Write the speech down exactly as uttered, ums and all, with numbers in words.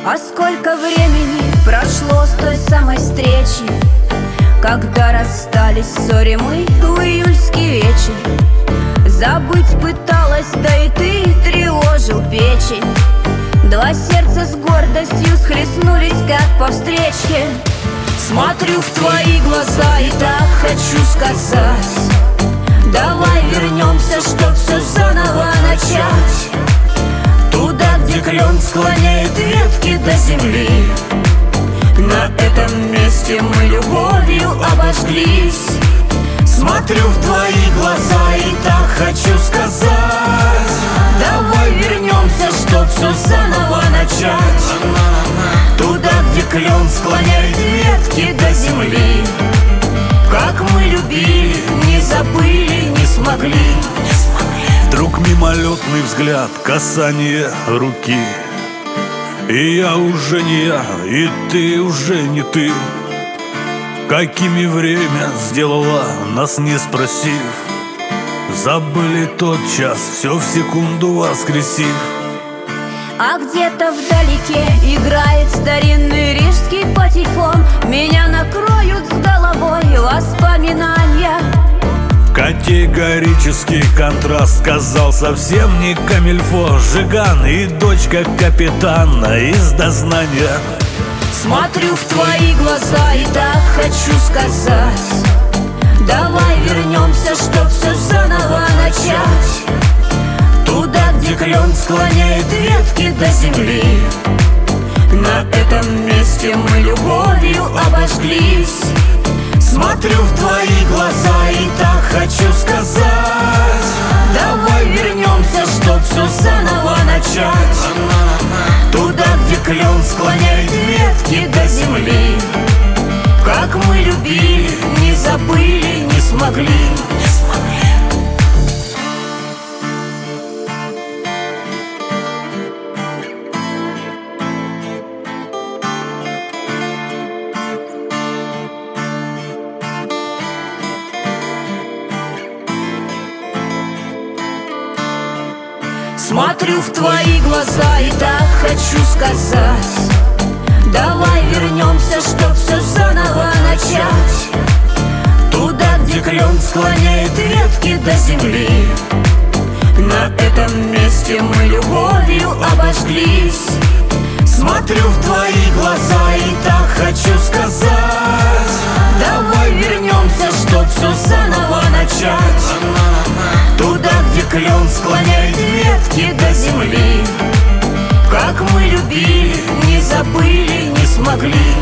А сколько времени прошло с той самой встречи, когда расстались ссоре мы в июльский вечер. Забыть пыталась, да и ты тревожил печень. Два сердца с гордостью схлестнулись, как по встречке. Смотрю в твои глаза и так хочу сказать: давай вернемся, чтоб все заново начать. Туда, где клен склоняет ветки до земли. На этом месте мы любовью обожглись. Смотрю в твои глаза и так хочу сказать: давай вернемся, чтоб все заново начать. Туда, где клен склоняет ветки до земли. Как мы любили, не забыли, не смогли. Вдруг мимолетный взгляд, касание руки, и я уже не я, и ты уже не ты. Какими время сделала, нас не спросив. Забыли тот час, все в секунду воскресив. А где-то вдалеке играет старинный рижский патефон. Меня накроют с головой воспоминания. Категорический контраст сказал совсем не камильфо. Жиган и дочка капитана из дознания. Смотрю в твои глаза и так хочу сказать: давай вернемся, чтоб все заново начать. Туда, где клен склоняет ветки до земли. На этом месте мы любовью обожглись. Смотрю в твои глаза и так хочу сказать: давай вернемся, чтоб все заново начать. Туда, где клен склоняет ветки до земли. Как мы любили, не забыли, не смогли. Смотрю в твои глаза и так хочу сказать: давай вернемся, чтоб все заново начать. Туда, где клен склоняет ветки до земли. На этом месте мы любовью обожглись. Смотрю в твои глаза и так хочу сказать: давай вернемся, чтоб все заново начать. Туда, где клен склоняет ветки до земли. Как мы любили, не забыли, не смогли.